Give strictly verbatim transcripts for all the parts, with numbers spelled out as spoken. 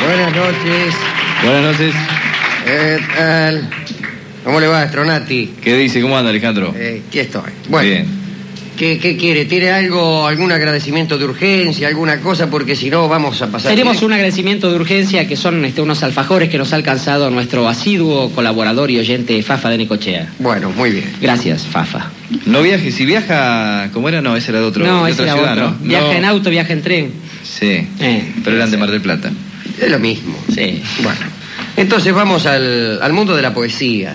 Buenas noches. Buenas noches. ¿Qué tal? ¿Cómo le va, Stronati? ¿Qué dice? ¿Cómo anda, Alejandro? Eh, aquí estoy. Bueno, bien. ¿qué, ¿Qué quiere? ¿Tiene algo, algún agradecimiento de urgencia, alguna cosa? Porque si no, vamos a pasar... Tenemos un agradecimiento de urgencia que son este, unos alfajores que nos ha alcanzado nuestro asiduo colaborador y oyente Fafa de Necochea. Bueno, muy bien. Gracias, Fafa. No viaje, si viaja... ¿Cómo era? No, ese era de otro. No, de ese otra era ciudad, otro. ¿no? Viaja No. en auto, viaja en tren. Sí, Eh, pero eran de Mar del Plata. Es lo mismo. Sí. Bueno, entonces vamos al, al mundo de la poesía.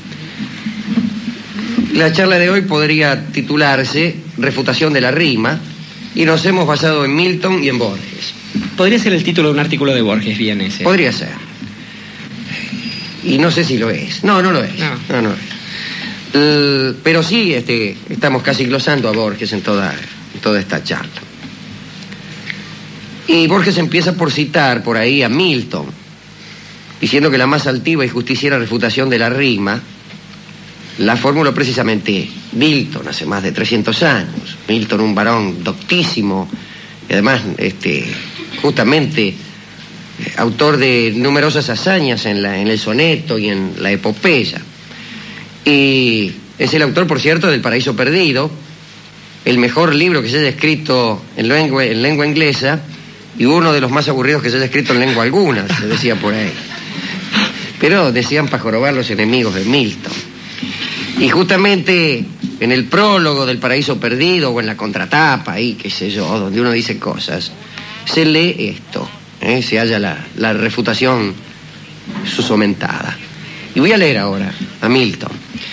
La charla de hoy podría titularse Refutación de la rima, y nos hemos basado en Milton y en Borges. Podría ser el título de un artículo de Borges, bien ese. Podría ser. Y no sé si lo es. No, no lo es. No, no, no es. Uh, pero sí, este, estamos casi glosando a Borges en toda, en toda esta charla. Y Borges empieza por citar por ahí a Milton, diciendo que la más altiva y justiciera refutación de la rima la formuló precisamente Milton hace más de trescientos años. Milton, un varón doctísimo, y además, este, justamente, eh, autor de numerosas hazañas en, la, en el soneto y en la epopeya. Y es el autor, por cierto, del Paraíso Perdido, el mejor libro que se haya escrito en lengua, en lengua inglesa, y uno de los más aburridos que se haya escrito en lengua alguna, se decía por ahí. Pero decían para jorobar los enemigos de Milton. Y justamente en el prólogo del Paraíso Perdido, o en la contratapa, ahí, qué sé yo, donde uno dice cosas, se lee esto, ¿eh? Se halla la, la refutación susomentada. Y voy a leer ahora a Milton.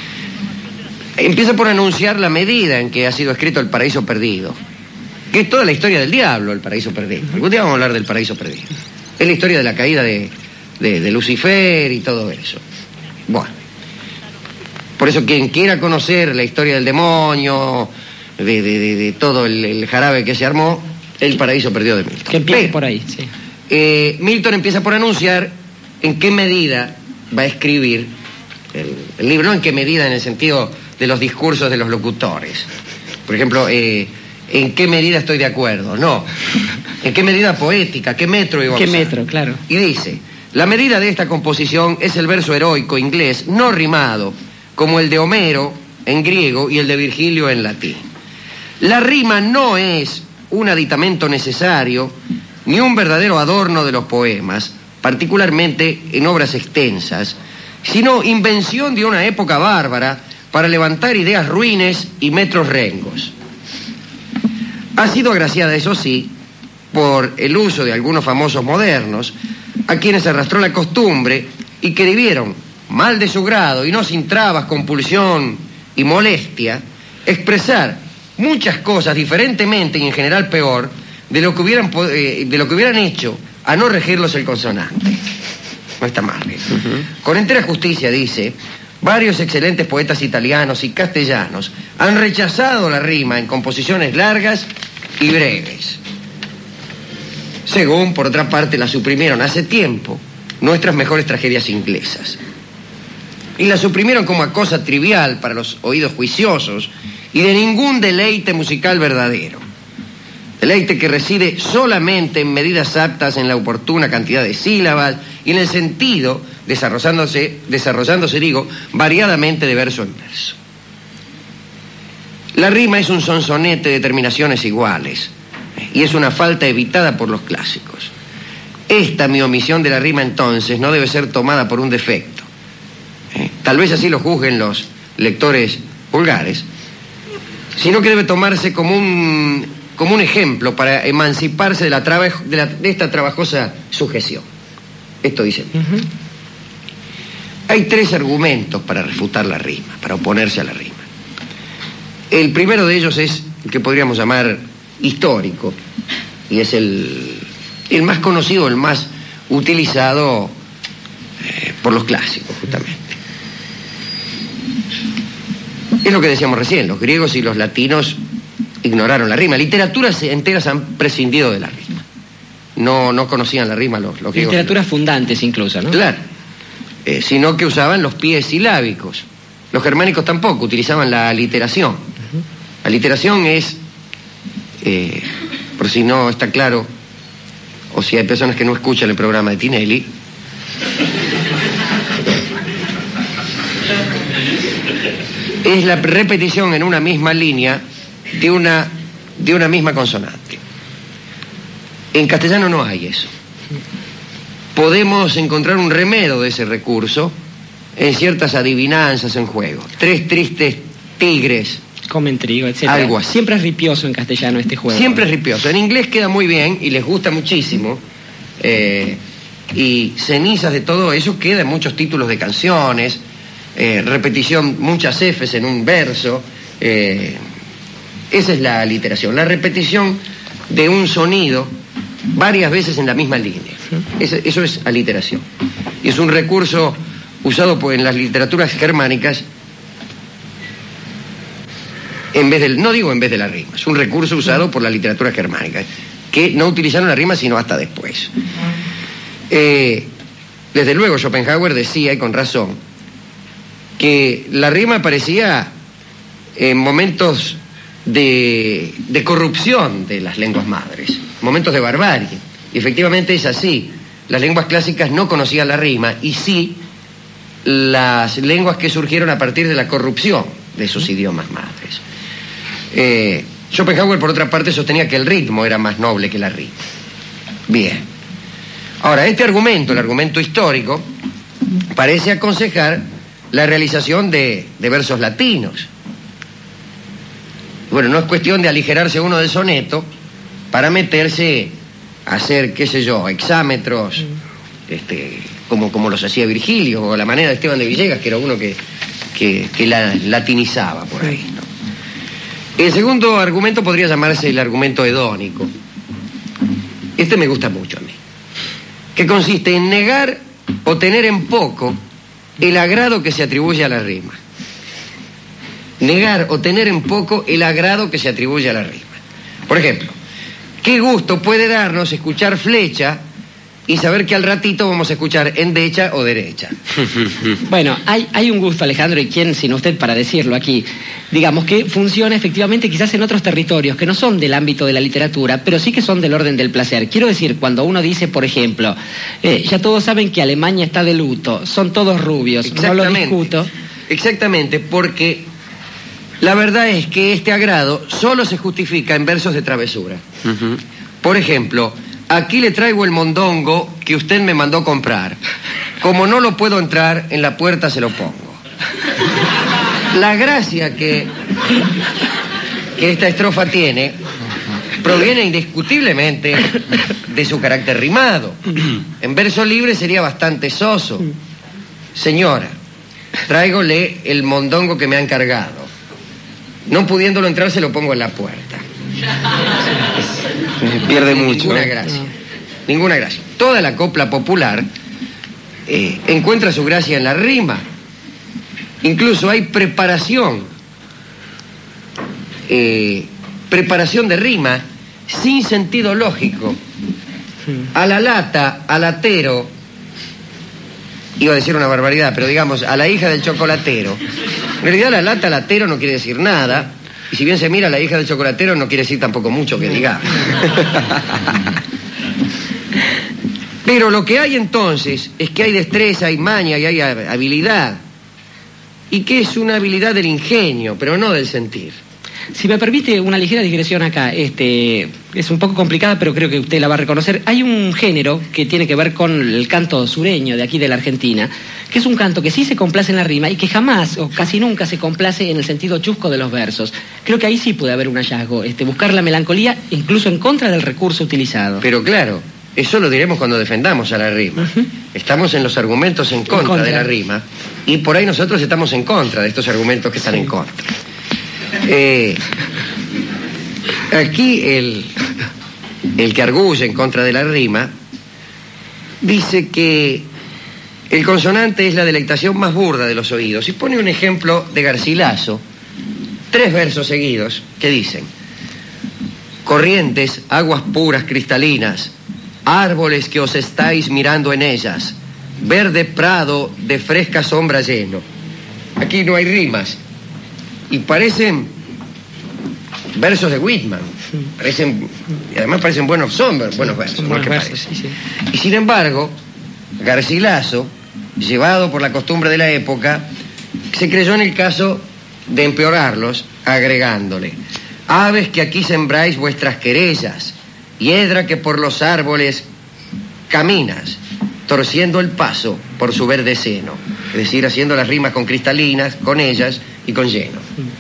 Empieza por anunciar la medida en que ha sido escrito el Paraíso Perdido, que es toda la historia del diablo, el Paraíso Perdido. Algún día vamos a hablar del Paraíso Perdido. Es la historia de la caída de, de, de Lucifer y todo eso. Bueno. Por eso quien quiera conocer la historia del demonio, de, de, de, de todo el, el jarabe que se armó, el Paraíso Perdido de Milton. Que empiece Pero, por ahí, sí. Eh, Milton empieza por anunciar en qué medida va a escribir el, el libro, no en qué medida en el sentido de los discursos de los locutores. Por ejemplo, eh, en qué medida estoy de acuerdo, no. En qué medida poética, qué metro iba a ¿Qué usar. metro, claro? Y dice, la medida de esta composición es el verso heroico inglés no rimado, como el de Homero en griego y el de Virgilio en latín. La rima no es un aditamento necesario ni un verdadero adorno de los poemas, particularmente en obras extensas, sino invención de una época bárbara para levantar ideas ruines y metros rengos. Ha sido agraciada, eso sí, por el uso de algunos famosos modernos, a quienes arrastró la costumbre y que debieron, mal de su grado y no sin trabas, compulsión y molestia, expresar muchas cosas diferentemente y en general peor de lo que hubieran, eh, de lo que hubieran hecho a no regirlos el consonante. No está mal. ¿eh? Uh-huh. Con entera justicia, dice, varios excelentes poetas italianos y castellanos han rechazado la rima en composiciones largas y breves. Según, por otra parte, la suprimieron hace tiempo nuestras mejores tragedias inglesas. Y la suprimieron como a cosa trivial para los oídos juiciosos y de ningún deleite musical verdadero. Deleite que reside solamente en medidas aptas en la oportuna cantidad de sílabas y en el sentido, desarrollándose, desarrollándose digo, variadamente de verso en verso. La rima es un sonsonete de terminaciones iguales y es una falta evitada por los clásicos. Esta mi omisión de la rima entonces no debe ser tomada por un defecto. Tal vez así lo juzguen los lectores vulgares, sino que debe tomarse como un, como un ejemplo para emanciparse de, la trabajo, de, la, de esta trabajosa sujeción. Esto dice. Uh-huh. Hay tres argumentos para refutar la rima, para oponerse a la rima. El primero de ellos es el que podríamos llamar histórico, y es el, el más conocido, el más utilizado eh, por los clásicos, justamente. Es lo que decíamos recién, los griegos y los latinos ignoraron la rima. Literaturas enteras han prescindido de la rima. No, no conocían la rima los, los griegos. Literaturas fundantes incluso, ¿no? Claro. Eh, sino que usaban los pies silábicos. Los germánicos tampoco, utilizaban la aliteración. Uh-huh. La aliteración es, eh, por si no está claro, o si hay personas que no escuchan el programa de Tinelli, es la repetición en una misma línea de una, de una misma consonante. En castellano no hay eso. Podemos encontrar un remedio de ese recurso en ciertas adivinanzas en juego. Tres tristes tigres comen trigo, etcétera. Algo así. Siempre es ripioso en castellano este juego. Siempre es ripioso. En inglés queda muy bien y les gusta muchísimo. Eh, y cenizas de todo eso queda en muchos títulos de canciones. Eh, repetición, muchas Fs en un verso. Eh, esa es la aliteración. La repetición de un sonido varias veces en la misma línea. Eso, eso es aliteración. Y es un recurso usado por, en las literaturas germánicas en vez del, no digo en vez de la rima, es un recurso usado por la literatura germánica, que no utilizaron la rima sino hasta después. Eh, desde luego Schopenhauer decía, y con razón, que la rima aparecía en momentos de, de corrupción de las lenguas madres, momentos de barbarie. Y efectivamente es así. Las lenguas clásicas no conocían la rima, y sí las lenguas que surgieron a partir de la corrupción de sus idiomas madres. Eh, Schopenhauer, por otra parte, sostenía que el ritmo era más noble que la rima. Bien. Ahora, este argumento, el argumento histórico, parece aconsejar la realización de, de versos latinos. Bueno, no es cuestión de aligerarse uno del soneto para meterse a hacer, qué sé yo, hexámetros, este, como, como los hacía Virgilio, o la manera de Esteban de Villegas, que era uno que, que, que la latinizaba por ahí, ¿no? El segundo argumento podría llamarse el argumento hedónico. Este me gusta mucho a mí, que consiste en negar o tener en poco el agrado que se atribuye a la rima. Negar o tener en poco el agrado que se atribuye a la rima. Por ejemplo, ¿qué gusto puede darnos escuchar Flecha y saber que al ratito vamos a escuchar endecha o derecha? Bueno, hay, hay un gusto, Alejandro, y quién sino usted para decirlo aquí, digamos que funciona efectivamente quizás en otros territorios que no son del ámbito de la literatura, pero sí que son del orden del placer. Quiero decir, cuando uno dice, por ejemplo, eh, ya todos saben que Alemania está de luto, son todos rubios, no lo discuto. Exactamente, porque la verdad es que este agrado solo se justifica en versos de travesura. Uh-huh. Por ejemplo, aquí le traigo el mondongo que usted me mandó comprar. Como no lo puedo entrar, en la puerta se lo pongo. La gracia que, que esta estrofa tiene proviene indiscutiblemente de su carácter rimado. En verso libre sería bastante soso. Señora, tráigole el mondongo que me han cargado. No pudiéndolo entrar, se lo pongo en la puerta. Es, pierde mucho. Ninguna gracia. Ninguna gracia. Toda la copla popular eh, encuentra su gracia en la rima. Incluso hay preparación. Eh, preparación de rima sin sentido lógico. A la lata, al latero, iba a decir una barbaridad, pero digamos, a la hija del chocolatero. En realidad la lata latero no quiere decir nada, y si bien se mira a la hija del chocolatero no quiere decir tampoco mucho que digamos. Pero lo que hay entonces es que hay destreza, hay maña y hay habilidad, y que es una habilidad del ingenio, pero no del sentir. Si me permite una ligera digresión acá, este, es un poco complicada, pero creo que usted la va a reconocer. Hay un género que tiene que ver con el canto sureño de aquí de la Argentina, que es un canto que sí se complace en la rima y que jamás o casi nunca se complace en el sentido chusco de los versos. Creo que ahí sí puede haber un hallazgo, este, buscar la melancolía incluso en contra del recurso utilizado. Pero claro, eso lo diremos cuando defendamos a la rima. Uh-huh. Estamos en los argumentos en contra, en contra de la rima, y por ahí nosotros estamos en contra de estos argumentos que están sí. en contra. Eh, aquí el, el que arguye en contra de la rima dice que el consonante es la delectación más burda de los oídos, y pone un ejemplo de Garcilaso, tres versos seguidos que dicen: corrientes, aguas puras cristalinas, árboles que os estáis mirando en ellas, verde prado de fresca sombra lleno. Aquí no hay rimas y parecen versos de Whitman. Parecen, y además parecen buenos, son buenos versos, Son ¿no? buenos ¿Qué versos, parece? sí, sí. Y sin embargo, Garcilaso, llevado por la costumbre de la época, se creyó en el caso de empeorarlos, agregándole: aves que aquí sembráis vuestras querellas, hiedra que por los árboles caminas, torciendo el paso por su verde seno. Es decir, haciendo las rimas con cristalinas, con ellas y con lleno.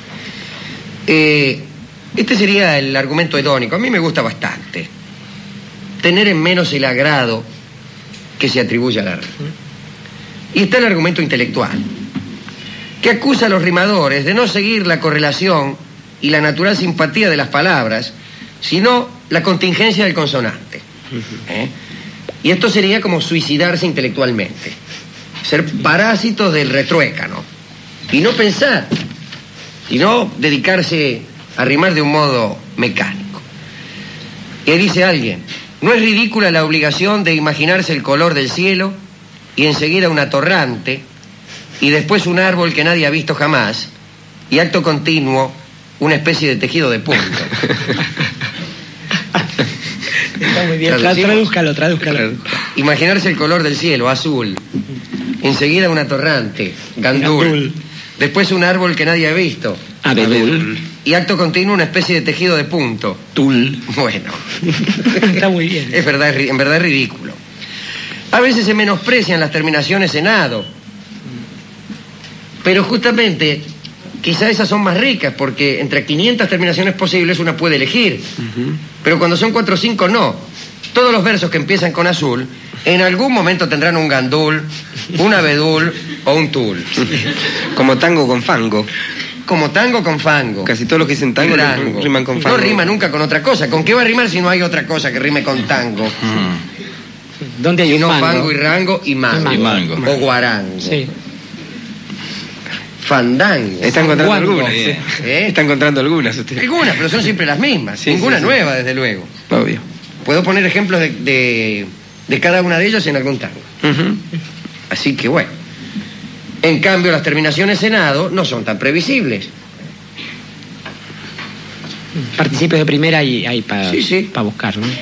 Eh, este sería el argumento hedónico. A mí me gusta bastante. Tener en menos el agrado que se atribuye a la rima. Y está el argumento intelectual, que acusa a los rimadores de no seguir la correlación y la natural simpatía de las palabras, sino la contingencia del consonante. ¿Eh? Y esto sería como suicidarse intelectualmente, ser parásitos del retruécano, y no pensar, y no dedicarse a rimar de un modo mecánico. Y dice alguien: ¿no es ridícula la obligación de imaginarse el color del cielo y enseguida una torrante y después un árbol que nadie ha visto jamás y acto continuo una especie de tejido de punto? Está muy bien. Tra tradúzcalo, tradúzcalo. Imaginarse el color del cielo, azul. Enseguida una torrante, gandul. Gandul. Después un árbol que nadie ha visto, abedul. Y acto continuo una especie de tejido de punto, tul. Bueno. Está muy bien. Es verdad, en verdad es ridículo. A veces se menosprecian las terminaciones en ado, pero justamente quizá esas son más ricas, porque entre quinientas terminaciones posibles una puede elegir. Uh-huh. Pero cuando son cuatro o cinco, no. Todos los versos que empiezan con azul, en algún momento tendrán un gandul, un abedul o un tul. Como tango con fango. Como tango con fango. Casi todos los que dicen tango riman con fango. No rima nunca con otra cosa. ¿Con qué va a rimar si no hay otra cosa que rime con tango? Uh-huh. ¿Dónde hay si un no fango? fango y rango y mango. Y mango. O guarango. Sí. Fandango. Está encontrando algunas. ¿Eh? ¿Eh? Está encontrando algunas usted. Algunas, pero son siempre las mismas. Sí, Ninguna sí, sí. nueva, desde luego. Obvio. Puedo poner ejemplos de, de, de cada una de ellas en algún tango. Uh-huh. Así que bueno. En cambio, las terminaciones en ado no son tan previsibles. Participios de primera y hay para Sí, sí. pa buscar, ¿no?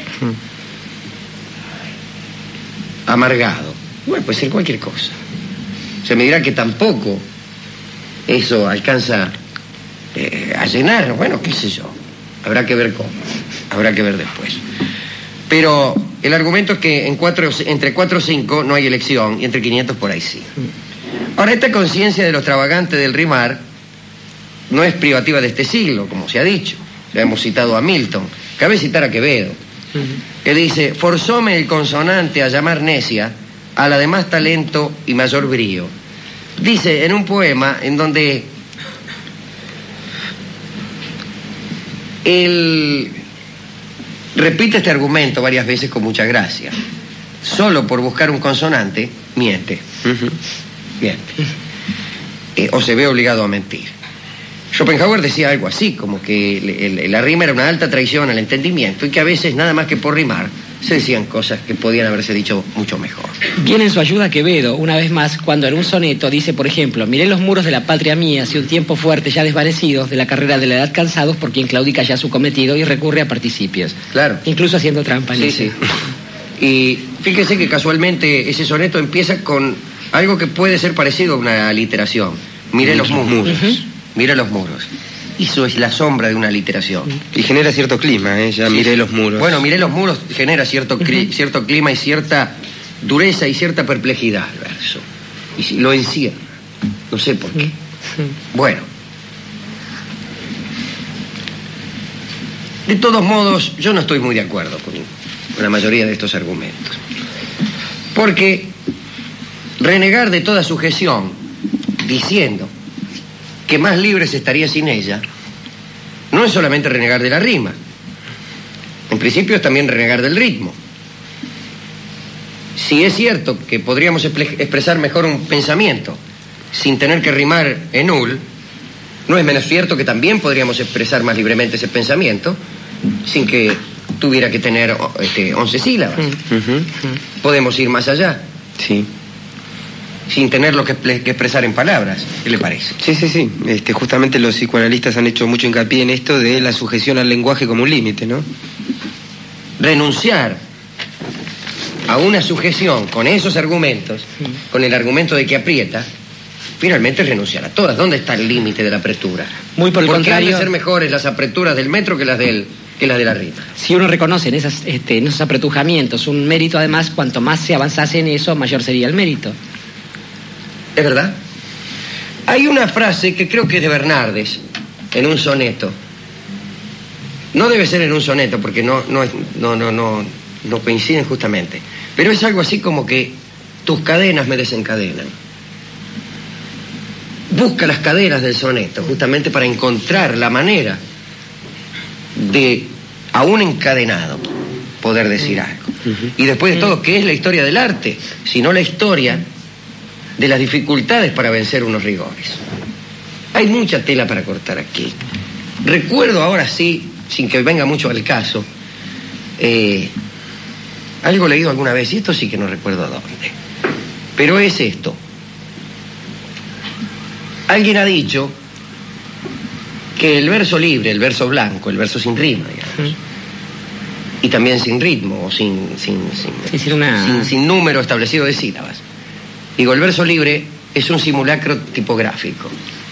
Amargado. Bueno, puede ser cualquier cosa. Se me dirá que tampoco eso alcanza eh, a llenar. Bueno, qué sé yo. Habrá que ver cómo. Habrá que ver después. Pero el argumento es que en cuatro, entre cuatro o cinco no hay elección y entre quinientos por ahí sí. Ahora, esta conciencia de lo extravagante del rimar no es privativa de este siglo, como se ha dicho. Ya hemos citado a Milton. Cabe citar a Quevedo, que dice: forzóme el consonante a llamar necia a la de más talento y mayor brío. Dice en un poema en donde él repite este argumento varias veces con mucha gracia. Solo por buscar un consonante, miente. Uh-huh. Miente. Eh, o se ve obligado a mentir. Schopenhauer decía algo así, como que el, el, la rima era una alta traición al entendimiento y que a veces, nada más que por rimar, se decían cosas que podían haberse dicho mucho mejor. Viene en su ayuda Quevedo, una vez más, cuando en un soneto dice, por ejemplo: miré los muros de la patria mía, hace un tiempo fuerte ya desvanecidos, de la carrera de la edad cansados, por quien claudica ya su cometido y recurre a participios. Claro. Incluso haciendo trampa. Sí, sí. Y fíjese que casualmente ese soneto empieza con algo que puede ser parecido a una aliteración. Miré los muros. Uh-huh. Miré los muros. Eso es la sombra de una aliteración. Y genera cierto clima, ¿eh? Ya sí. Miré los muros. Bueno, miré los muros genera cierto, cli- cierto clima y cierta dureza y cierta perplejidad al verso. Y lo encierra. No sé por qué. Bueno. De todos modos, yo no estoy muy de acuerdo con, con la mayoría de estos argumentos. Porque renegar de toda sujeción, diciendo que más libre se estaría sin ella, no es solamente renegar de la rima. En principio es también renegar del ritmo. Si es cierto que podríamos expresar mejor un pensamiento sin tener que rimar en ul, no es menos cierto que también podríamos expresar más libremente ese pensamiento sin que tuviera que tener este, once sílabas. Uh-huh. Podemos ir más allá. Sí. sin tenerlo que, que expresar en palabras. ¿Qué le parece? Sí, sí, sí. Este, justamente los psicoanalistas han hecho mucho hincapié en esto de la sujeción al lenguaje como un límite, ¿no? Renunciar a una sujeción con esos argumentos, con el argumento de que aprieta, finalmente es renunciar a todas. ¿Dónde está el límite de la apretura? Muy por el Porque contrario. han de ser mejores las apreturas del metro que las del que las de la rima. Si uno reconoce en, esas, este, en esos apretujamientos un mérito, además, cuanto más se avanzase en eso, mayor sería el mérito. ¿Es verdad? Hay una frase que creo que es de Bernardes, en un soneto. No debe ser en un soneto, porque no, no, es- no, no, no, no coinciden justamente. Pero es algo así como que tus cadenas me desencadenan. Busca las cadenas del soneto, justamente para encontrar la manera de, aún encadenado, poder decir algo. Y después de todo, ¿qué es la historia del arte? Sino la historia de las dificultades para vencer unos rigores. Hay mucha tela para cortar aquí. Recuerdo ahora sí, sin que venga mucho al caso, eh, algo leído alguna vez, y esto sí que no recuerdo dónde, pero es esto. Alguien ha dicho que el verso libre, el verso blanco, el verso sin rima, digamos, y también sin ritmo, o sin, sin, sin, Sí, sin una- sin, sin número establecido de sílabas. Digo, el verso libre es un simulacro tipográfico.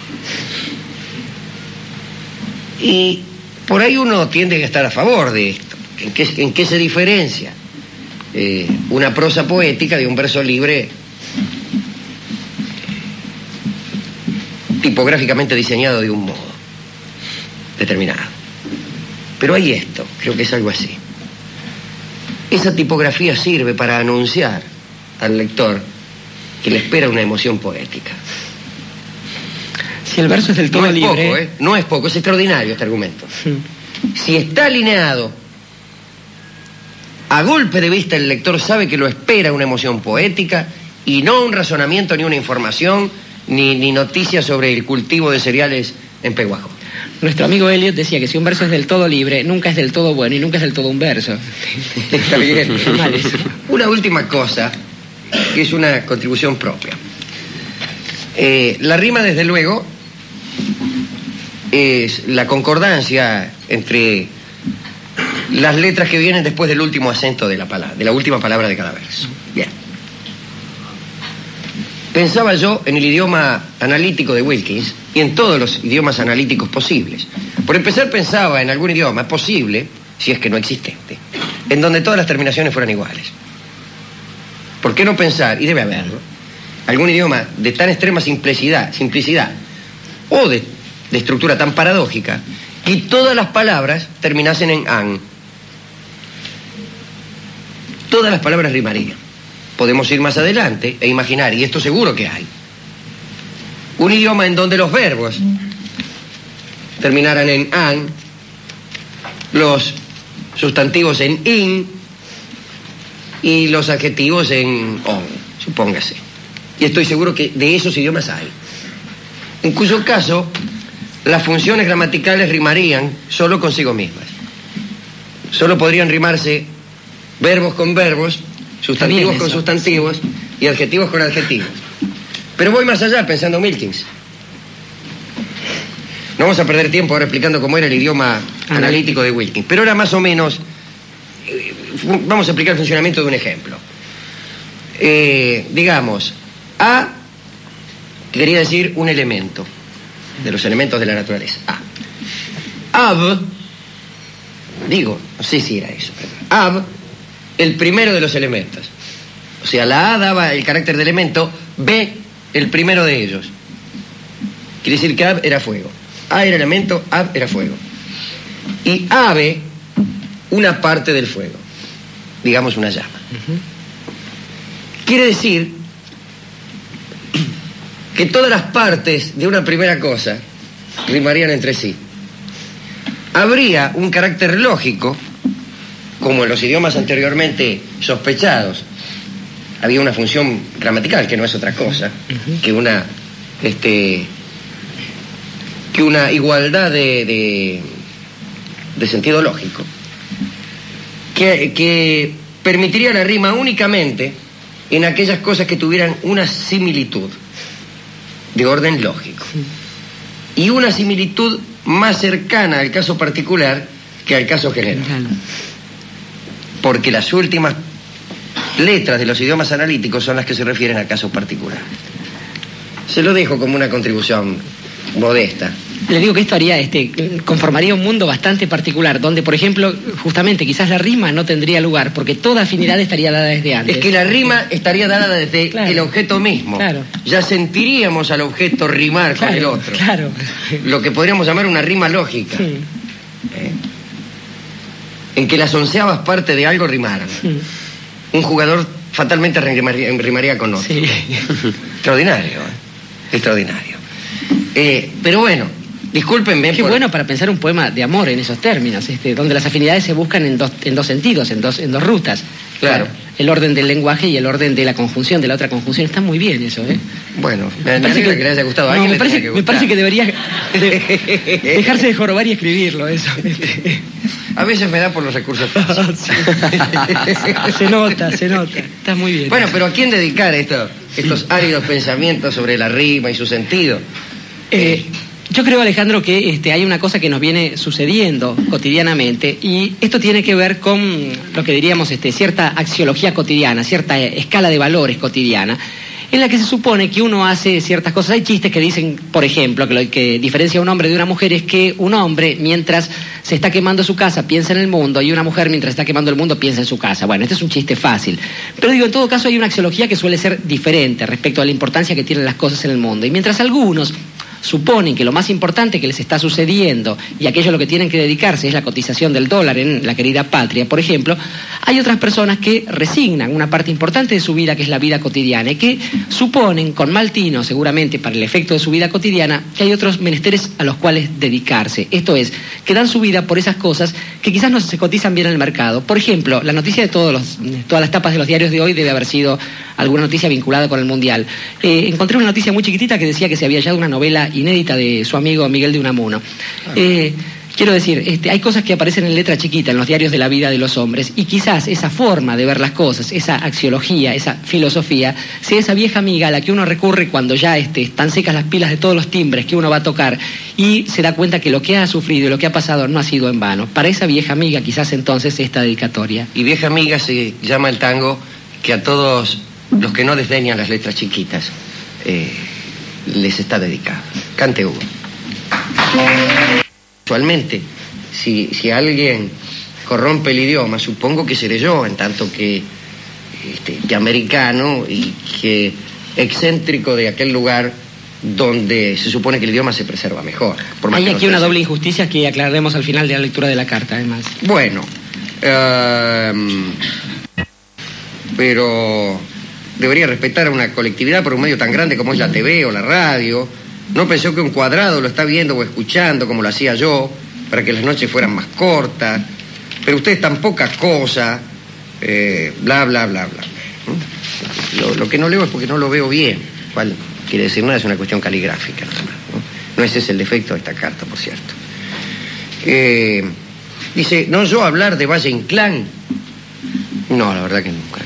Y por ahí uno tiende a estar a favor de esto. ¿En qué, en qué se diferencia eh, una prosa poética de un verso libre tipográficamente diseñado de un modo determinado? Pero hay esto, creo que es algo así. Esa tipografía sirve para anunciar al lector que le espera una emoción poética. Si el verso es del todo No es libre... poco, ¿eh? No es poco, es extraordinario este argumento. Si está alineado, a golpe de vista el lector sabe que lo espera una emoción poética y no un razonamiento, ni una información, ni, ni noticias sobre el cultivo de cereales en Peguajo. Nuestro amigo Eliot decía que si un verso es del todo libre, nunca es del todo bueno y nunca es del todo un verso. Está bien. Mal eso. Una última cosa, que es una contribución propia. Eh, la rima, desde luego, es la concordancia entre las letras que vienen después del último acento de la palabra, de la última palabra de cada verso. Bien. Pensaba yo en el idioma analítico de Wilkins y en todos los idiomas analíticos posibles. Por empezar, pensaba en algún idioma posible, si es que no existente, en donde todas las terminaciones fueran iguales. ¿Por qué no pensar, y debe haberlo, algún idioma de tan extrema simplicidad, simplicidad o de, de estructura tan paradójica, y todas las palabras terminasen en an? Todas las palabras rimarían. Podemos ir más adelante e imaginar, y esto seguro que hay, un idioma en donde los verbos terminaran en an, los sustantivos en in y los adjetivos en on, supóngase. Y estoy seguro que de esos idiomas hay. En cuyo caso, las funciones gramaticales rimarían solo consigo mismas. Solo podrían rimarse verbos con verbos, sustantivos Bien, con eso. sustantivos y adjetivos con adjetivos. Pero voy más allá pensando en Wilkins. No vamos a perder tiempo ahora explicando cómo era el idioma analítico de Wilkins, pero era más o menos... eh, fu- Vamos a explicar el funcionamiento de un ejemplo. Eh, digamos, A quería decir un elemento, de los elementos de la naturaleza. A. Ab, digo, no sé si era eso, pero ab, el primero de los elementos. O sea, la A daba el carácter de elemento, B, el primero de ellos. Quiere decir que ab era fuego. A era elemento, ab era fuego. Y ave, una parte del fuego. Digamos una llama. Quiere decir que todas las partes de una primera cosa rimarían entre sí. Habría un carácter lógico, como en los idiomas anteriormente sospechados. Había una función gramatical, que no es otra cosa que una este que una igualdad de, de, de sentido lógico, que, que permitiría la rima únicamente en aquellas cosas que tuvieran una similitud de orden lógico y una similitud más cercana al caso particular que al caso general. Porque las últimas letras de los idiomas analíticos son las que se refieren al caso particular. Se lo dejo como una contribución modesta. Le digo que esto haría, este, conformaría un mundo bastante particular, donde, por ejemplo, justamente quizás la rima no tendría lugar, porque toda afinidad estaría dada desde antes. Es que la rima estaría dada desde claro. el objeto mismo. Claro. Ya sentiríamos al objeto rimar claro, con el otro. Claro. Lo que podríamos llamar una rima lógica. Sí. ¿Eh? En que las onceavas partes de algo rimaran. Sí. Un jugador fatalmente rimaría, rimaría con otro. Sí. Extraordinario, ¿eh? Extraordinario. Eh, pero bueno, discúlpenme. Qué por... bueno para pensar un poema de amor en esos términos, este, donde las afinidades se buscan en dos, en dos sentidos, en dos, en dos rutas. Claro. El orden del lenguaje y el orden de la conjunción, de la otra conjunción. Está muy bien eso, ¿eh? Bueno, me, me alegra que, que le haya gustado. No, ¿A me, parece, que me parece que debería de, dejarse de jorobar y escribirlo, eso. A veces me da por los recursos fáciles. Se nota, se nota. Está muy bien. Bueno, pero ¿a quién dedicar esto, estos áridos pensamientos sobre la rima y su sentido? Eh, yo creo, Alejandro, que este, hay una cosa que nos viene sucediendo cotidianamente y esto tiene que ver con lo que diríamos este, cierta axiología cotidiana, cierta escala de valores cotidiana, en la que se supone que uno hace ciertas cosas. Hay chistes que dicen, por ejemplo, que lo que diferencia a un hombre de una mujer es que un hombre, mientras se está quemando su casa, piensa en el mundo, y una mujer, mientras está quemando el mundo, piensa en su casa. Bueno, este es un chiste fácil. Pero digo, en todo caso hay una axiología que suele ser diferente respecto a la importancia que tienen las cosas en el mundo. Y mientras algunos suponen que lo más importante que les está sucediendo y aquello a lo que tienen que dedicarse es la cotización del dólar en la querida patria, por ejemplo, hay otras personas que resignan una parte importante de su vida, que es la vida cotidiana, y que suponen, con mal tino seguramente para el efecto de su vida cotidiana, que hay otros menesteres a los cuales dedicarse. Esto es, que dan su vida por esas cosas que quizás no se cotizan bien en el mercado. Por ejemplo, la noticia de todos los, todas las tapas de los diarios de hoy debe haber sido alguna noticia vinculada con el Mundial. Eh, encontré una noticia muy chiquitita que decía que se había hallado una novela inédita de su amigo Miguel de Unamuno. Eh, quiero decir, este, hay cosas que aparecen en letra chiquita en los diarios de la vida de los hombres, y quizás esa forma de ver las cosas, esa axiología, esa filosofía, sea esa vieja amiga a la que uno recurre cuando ya este, están secas las pilas de todos los timbres que uno va a tocar y se da cuenta que lo que ha sufrido y lo que ha pasado no ha sido en vano. Para esa vieja amiga quizás entonces esta dedicatoria. Y vieja amiga se llama el tango que a todos los que no desdeñan las letras chiquitas eh, les está dedicado. Cante, Hugo. Actualmente, si, si alguien corrompe el idioma, supongo que seré yo, en tanto que, este, que americano y que excéntrico de aquel lugar donde se supone que el idioma se preserva mejor. Por más Hay que aquí no una sea doble así. injusticia que aclararemos al final de la lectura de la carta, además. Bueno, eh, pero debería respetar a una colectividad por un medio tan grande como es la T V o la radio. No pensó que un cuadrado lo está viendo o escuchando como lo hacía yo, para que las noches fueran más cortas. Pero ustedes tan poca cosa, eh, bla, bla, bla, bla. ¿Mm? Lo, lo que no leo es porque no lo veo bien, cual quiere decir nada, es una cuestión caligráfica nada más, ¿no? No ese es el defecto de esta carta, por cierto. Eh, dice, ¿no yo hablar de Valle Inclán? No, la verdad que nunca.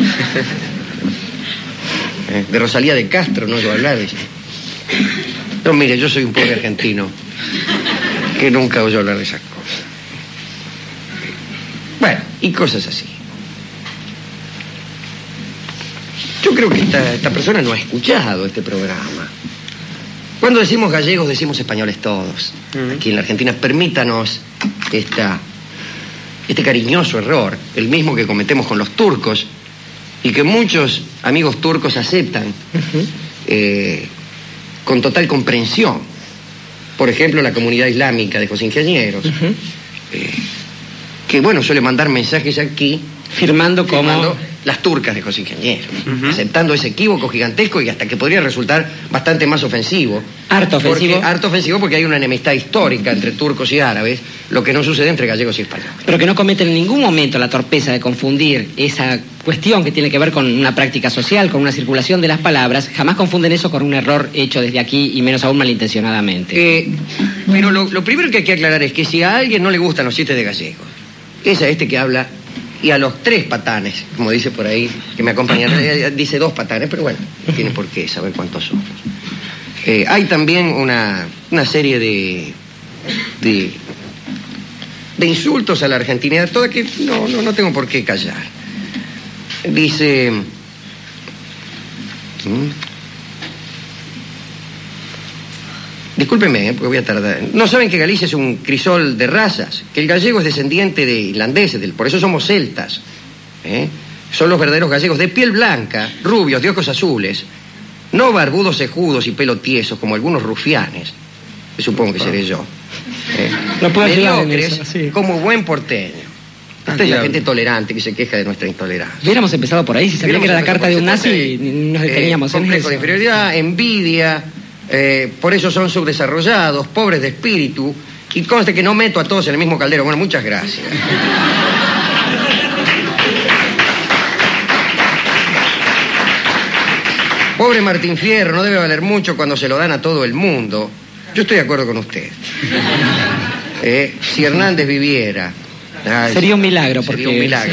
eh, de Rosalía de Castro, no yo hablar, dice. No, mire, yo soy un pobre argentino que nunca oyó hablar de esas cosas. Bueno, y cosas así. Yo creo que esta, esta persona no ha escuchado este programa. Cuando decimos gallegos, decimos españoles todos. Aquí en la Argentina, permítanos esta, este cariñoso error, el mismo que cometemos con los turcos, y que muchos amigos turcos aceptan. Uh-huh. eh, con total comprensión. Por ejemplo, la comunidad islámica de José Ingenieros, uh-huh. eh, que, bueno, suele mandar mensajes aquí firmando, firmando como las turcas de José Ingenieros, uh-huh. aceptando ese equívoco gigantesco y hasta que podría resultar bastante más ofensivo. Harto ofensivo. Porque, harto ofensivo porque hay una enemistad histórica entre turcos y árabes, lo que no sucede entre gallegos y españoles. Pero que no cometen en ningún momento la torpeza de confundir esa cuestión que tiene que ver con una práctica social, con una circulación de las palabras. Jamás confunden eso con un error hecho desde aquí y menos aún malintencionadamente. Eh, pero lo, lo primero que hay que aclarar es que si a alguien no le gustan los chistes de gallegos, es a este que habla y a los tres patanes, como dice por ahí, que me acompañan. Dice dos patanes, pero bueno, no tiene por qué saber cuántos somos. Eh, hay también una, una serie de, de, de insultos a la argentinidad, toda que no, no, no tengo por qué callar. Dice... ¿Mm? Discúlpeme, eh, porque voy a tardar. ¿No saben que Galicia es un crisol de razas? Que el gallego es descendiente de irlandeses, del, por eso somos celtas. ¿eh? Son los verdaderos gallegos, de piel blanca, rubios, de ojos azules, no barbudos cejudos y pelo tiesos, como algunos rufianes. Que supongo que seré yo. ¿eh? No puedo ayudar en Mediocres, eso, sí. como buen porteño. Esta es la gente tolerante que se queja de nuestra intolerancia. Hubiéramos empezado por ahí, si sabía que era la carta de un nazi, eh, nos deteníamos en complejo eso. de inferioridad, envidia, eh, por eso son subdesarrollados, pobres de espíritu, y conste que no meto a todos en el mismo caldero. Bueno, muchas gracias. Pobre Martín Fierro, no debe valer mucho cuando se lo dan a todo el mundo. Yo estoy de acuerdo con usted. Eh, si Hernández viviera... Ay, sería un milagro, porque... Sería un milagro.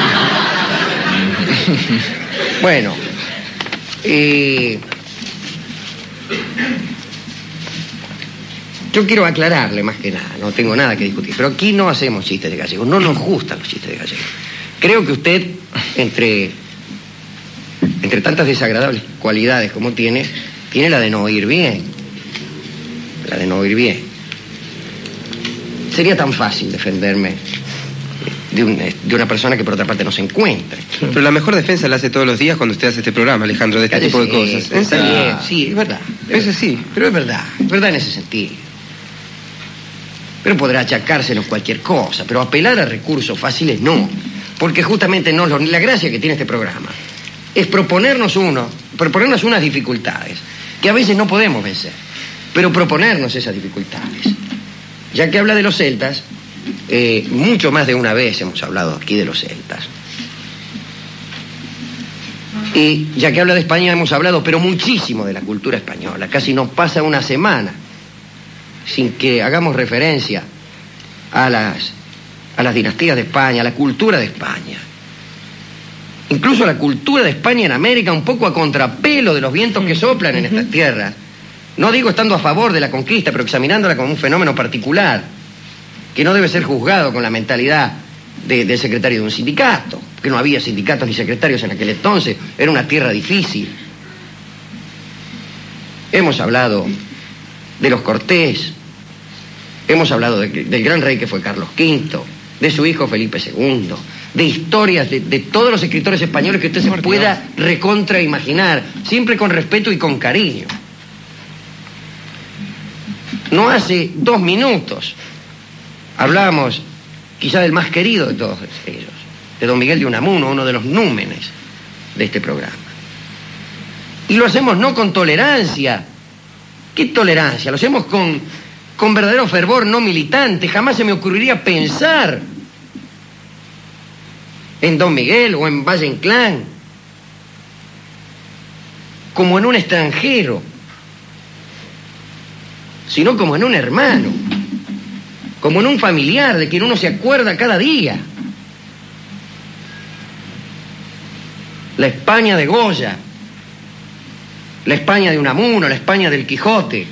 Sí. Bueno, eh, yo quiero aclararle más que nada, no tengo nada que discutir, pero aquí no hacemos chistes de gallegos, no nos gustan los chistes de gallegos. Creo que usted, entre, entre tantas desagradables cualidades como tiene, tiene la de no oír bien, la de no oír bien. Sería tan fácil defenderme de, un, de una persona que por otra parte no se encuentra. Pero la mejor defensa la hace todos los días cuando usted hace este programa, Alejandro, de este Cállese, tipo de cosas. ¿En está serio? bien, sí, es verdad. Eso sí. Pero es verdad, es verdad en ese sentido. Pero podrá achacársenos cualquier cosa, pero apelar a recursos fáciles no. Porque justamente no, lo, la gracia que tiene este programa es proponernos uno, proponernos unas dificultades que a veces no podemos vencer, pero proponernos esas dificultades. Ya que habla de los celtas, eh, mucho más de una vez hemos hablado aquí de los celtas. Y ya que habla de España hemos hablado, pero muchísimo de la cultura española. Casi nos pasa una semana sin que hagamos referencia a las, a las dinastías de España, a la cultura de España. Incluso a la cultura de España en América, un poco a contrapelo de los vientos que soplan en estas tierras. No digo estando a favor de la conquista, pero examinándola como un fenómeno particular, que no debe ser juzgado con la mentalidad de, del secretario de un sindicato, que no había sindicatos ni secretarios en aquel entonces, era una tierra difícil. Hemos hablado de los Cortés, hemos hablado de, del gran rey que fue Carlos quinto, de su hijo Felipe segundo, de historias de, de todos los escritores españoles que usted se pueda recontraimaginar, siempre con respeto y con cariño. No hace dos minutos hablábamos quizá del más querido de todos ellos, de don Miguel de Unamuno, uno de los númenes de este programa. Y lo hacemos no con tolerancia. ¿Qué tolerancia? Lo hacemos con, con verdadero fervor no militante. Jamás se me ocurriría pensar en don Miguel o en Valle Inclán como en un extranjero, sino como en un hermano, como en un familiar de quien uno se acuerda cada día. La España de Goya, la España de Unamuno, la España del Quijote,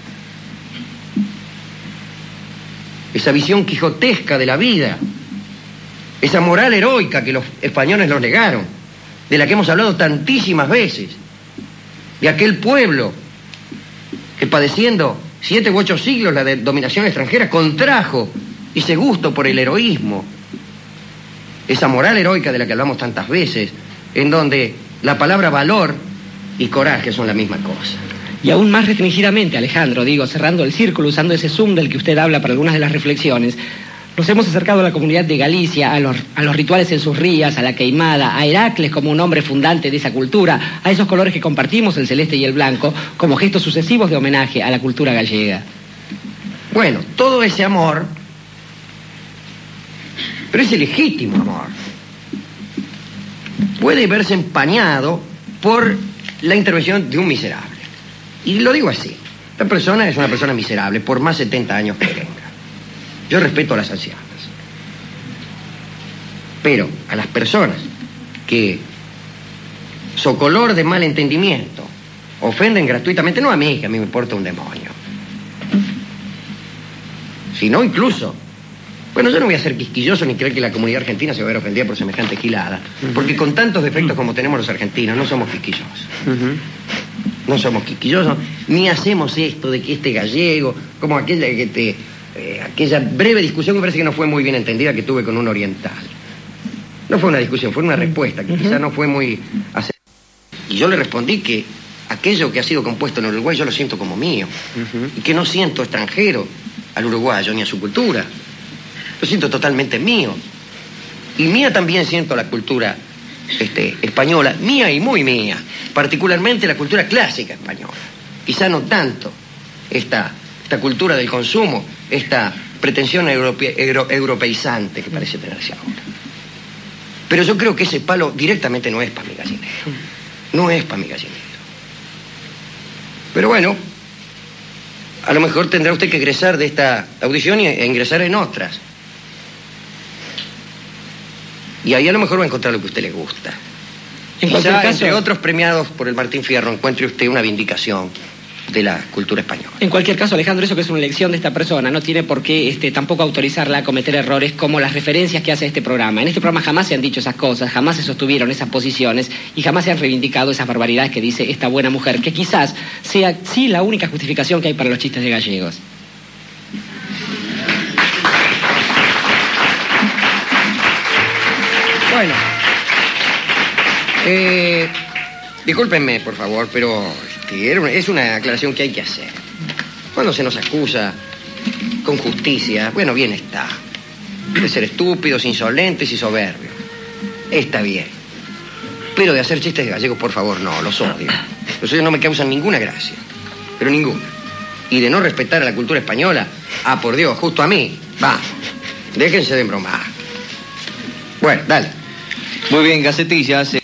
esa visión quijotesca de la vida, esa moral heroica que los españoles nos legaron, de la que hemos hablado tantísimas veces, de aquel pueblo que padeciendo siete u ocho siglos la de dominación extranjera contrajo ese gusto por el heroísmo, esa moral heroica de la que hablamos tantas veces, en donde la palabra valor y coraje son la misma cosa. Y aún más restringidamente, Alejandro, digo, cerrando el círculo, usando ese zoom del que usted habla para algunas de las reflexiones, nos hemos acercado a la comunidad de Galicia, a los, a los rituales en sus rías, a la queimada, a Heracles como un hombre fundante de esa cultura, a esos colores que compartimos, el celeste y el blanco, como gestos sucesivos de homenaje a la cultura gallega. Bueno, todo ese amor, pero ese legítimo amor, puede verse empañado por la intervención de un miserable. Y lo digo así, la persona es una persona miserable, por más setenta años que tenga. Yo respeto a las ancianas. Pero a las personas que, socolor de mal entendimiento, ofenden gratuitamente, no a mí, que a mí me importa un demonio, sino incluso, bueno, yo no voy a ser quisquilloso ni creer que la comunidad argentina se va a ver ofendida por semejante gilada, porque con tantos defectos como tenemos los argentinos, no somos quisquillosos. Uh-huh. No somos quisquillosos, ni hacemos esto de que este gallego, como aquella, que te, eh, aquella breve discusión que parece que no fue muy bien entendida que tuve con un oriental. No fue una discusión, fue una respuesta que uh-huh. quizá no fue muy... Y yo le respondí que aquello que ha sido compuesto en Uruguay yo lo siento como mío, uh-huh. y que no siento extranjero al uruguayo ni a su cultura. Lo siento totalmente mío. Y mía también siento la cultura este, española, mía y muy mía, particularmente la cultura clásica española. Quizá no tanto esta, esta cultura del consumo, esta pretensión europe, euro, europeizante que parece tenerse ahora. Pero yo creo que ese palo directamente no es para mi gallinero. No es para mi gallinero. Pero bueno, a lo mejor tendrá usted que egresar de esta audición e ingresar en otras. Y ahí a lo mejor va a encontrar lo que a usted le gusta. En cualquier caso, entre otros premiados por el Martín Fierro, encuentre usted una vindicación de la cultura española. En cualquier caso, Alejandro, eso que es una elección de esta persona no tiene por qué este, tampoco autorizarla a cometer errores como las referencias que hace este programa. En este programa jamás se han dicho esas cosas, jamás se sostuvieron esas posiciones y jamás se han reivindicado esas barbaridades que dice esta buena mujer, que quizás sea sí la única justificación que hay para los chistes de gallegos. Bueno, eh, discúlpenme, por favor, pero este, es una aclaración que hay que hacer. Cuando se nos acusa con justicia, bueno, bien está. De ser estúpidos, insolentes y soberbios. Está bien. Pero de hacer chistes de gallegos, por favor, no, los odio. Los odio no me causan ninguna gracia. Pero ninguna. Y de no respetar a la cultura española, ah, por Dios, justo a mí. Va, déjense de bromar. Bueno, dale. Muy bien, Gacetilla.